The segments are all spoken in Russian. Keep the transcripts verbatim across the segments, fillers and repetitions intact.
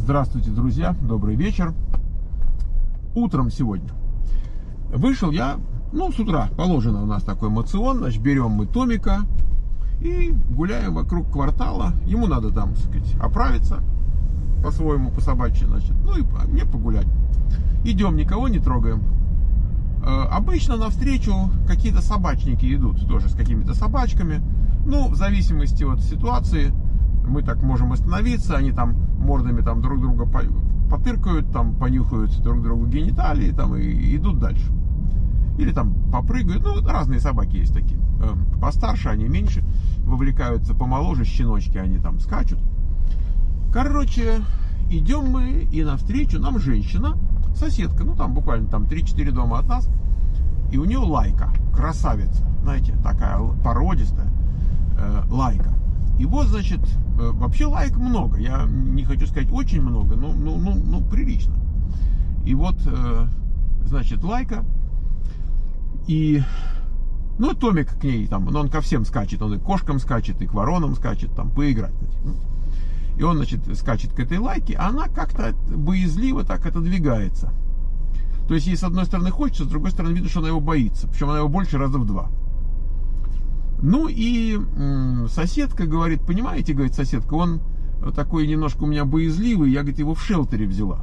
Здравствуйте, друзья, добрый вечер. Утром сегодня вышел я, ну, с утра, положено у нас такой моцион, значит, берем мы Томика и гуляем вокруг квартала. Ему надо там, так сказать, оправиться по-своему, по-собачьи, значит, ну и мне погулять. Идем, никого не трогаем. Обычно навстречу какие-то собачники идут, тоже с какими-то собачками. Ну, в зависимости от ситуации, мы так можем остановиться, они там мордами там друг друга потыркают, там понюхают друг другу гениталии, там и идут дальше. Или там попрыгают, ну, разные собаки есть такие. Постарше, они меньше вовлекаются, помоложе, щеночки, они там скачут. Короче, идем мы, и навстречу нам женщина, соседка, ну, там буквально там три-четыре дома от нас, и у нее лайка, красавица, знаете, такая породистая э, лайка. И вот, значит, вообще лайк много. Я не хочу сказать очень много, но ну, ну, ну, прилично. И вот, значит, лайка. И, ну, Томик к ней там, ну, он ко всем скачет. Он и к кошкам скачет, и к воронам скачет, там, поиграть. И он, значит, скачет к этой лайке, а она как-то боязливо так отодвигается. То есть, ей с одной стороны хочется, с другой стороны видно, что она его боится. Причем она его больше раза в два. Ну и м, соседка говорит, понимаете, говорит соседка, он такой немножко у меня боязливый, я, говорит, его в шелтере взяла.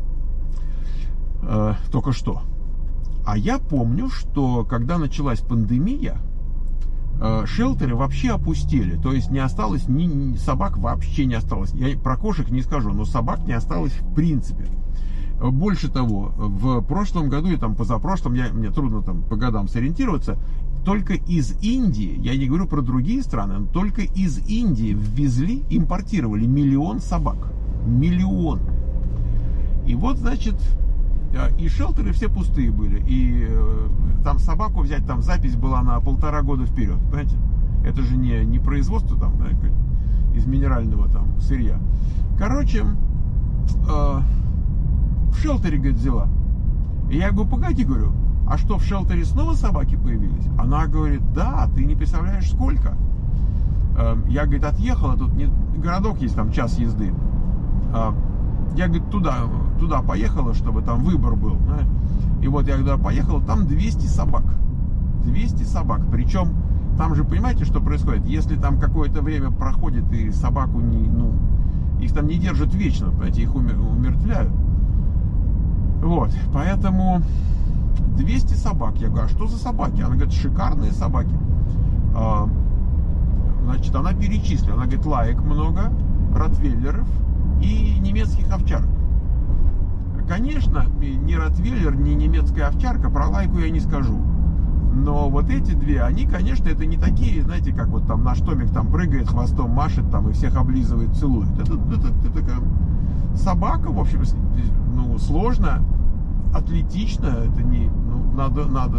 Э, только что. А я помню, что когда началась пандемия, э, шелтеры вообще опустели. То есть не осталось, ни, ни собак вообще не осталось. Я про кошек не скажу, но собак не осталось в принципе. Больше того, в прошлом году и там позапрошлом, я, мне трудно там по годам сориентироваться, только из Индии, я не говорю про другие страны, но только из Индии ввезли, импортировали миллион собак. Миллион. И вот, значит, и шелтеры все пустые были. И там собаку взять, там запись была на полтора года вперед. Понимаете? Это же не, не производство там, да, из минерального там сырья. Короче, э, в шелтере, говорит, взяла. И я говорю, погоди, говорю, а что, в шелтере снова собаки появились? Она говорит, да, ты не представляешь, сколько. Я, говорит, отъехала, тут не, городок есть, там час езды. Я, говорит, туда, туда поехала, чтобы там выбор был. И вот я когда поехала, там двести собак. двести собак. Причем, там же, понимаете, что происходит? Если там какое-то время проходит, и собаку не, ну, их там не держат вечно, понимаете, их умер, умертвляют. Вот, поэтому... двести собак. Я говорю, а что за собаки? Она говорит, шикарные собаки. А, значит, она перечислила. Она говорит, лаек много, ротвейлеров и немецких овчарок. Конечно, ни ротвейлер, ни немецкая овчарка, про лайку я не скажу. Но вот эти две, они, конечно, это не такие, знаете, как вот там наш Томик там прыгает, хвостом машет там и всех облизывает, целует. Это, это, это такая собака, в общем, ну, сложно. Атлетично, это не, ну, надо, надо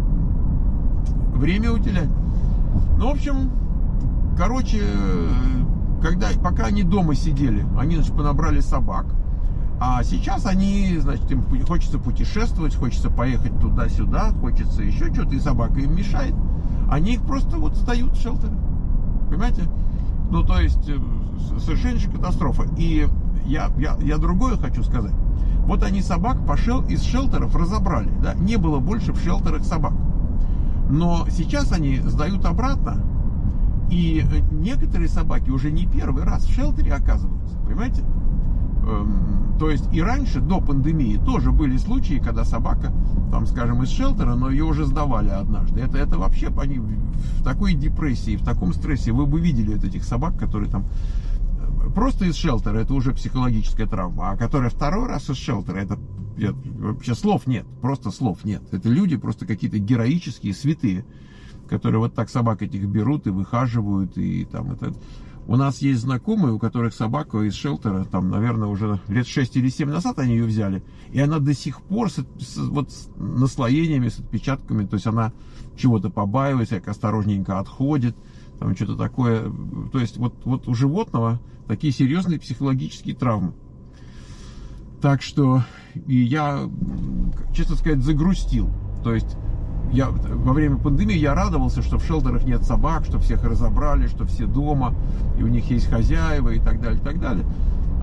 время уделять. Ну, в общем, короче, когда, пока они дома сидели, они, значит, понабрали собак, а сейчас они, значит, им хочется путешествовать, хочется поехать туда-сюда, хочется еще что-то, и собака им мешает, они их просто вот сдают в шелтеры, понимаете? Ну, то есть, совершеннейшая катастрофа. И я, я, я другое хочу сказать. Вот они собак по шел... из шелтеров разобрали, да? Не было больше в шелтерах собак. Но сейчас они сдают обратно, и некоторые собаки уже не первый раз в шелтере оказываются, понимаете? Эм, то есть и раньше, до пандемии, тоже были случаи, когда собака, там, скажем, из шелтера, но ее уже сдавали однажды. Это, это вообще они в такой депрессии, в таком стрессе. Вы бы видели вот этих собак, которые там... Просто из шелтера, это уже психологическая травма. А которая второй раз из шелтера, это, это вообще слов нет. Просто слов нет. Это люди просто какие-то героические, святые, которые вот так собак этих берут и выхаживают. И там это... У нас есть знакомые, у которых собака из шелтера, там, наверное, уже лет шесть или семь назад они ее взяли. И она до сих пор с, с, вот, с наслоениями, с отпечатками. То есть она чего-то побаивается, как осторожненько отходит. Там что-то такое. То есть вот, вот у животного такие серьезные психологические травмы. Так что и я, честно сказать, загрустил. То есть я, во время пандемии я радовался, что в шелтерах нет собак, что всех разобрали, что все дома, и у них есть хозяева и так далее, и так далее.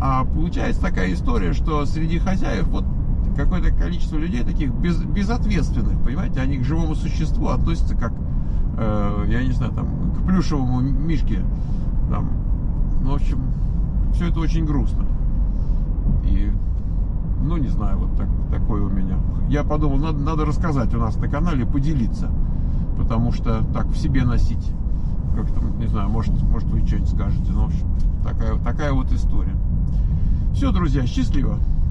А получается такая история, что среди хозяев вот какое-то количество людей таких без, безответственных, понимаете, они к живому существу относятся как, э, я не знаю, там, к плюшевому мишке, там, ну, в общем, все это очень грустно. И, ну, не знаю, вот так, такое у меня. Я подумал, надо, надо рассказать у нас на канале, поделиться, потому что так в себе носить, как-то, не знаю, может, может вы что-нибудь скажете, ну, в общем, такая, такая вот история. Все, друзья, счастливо.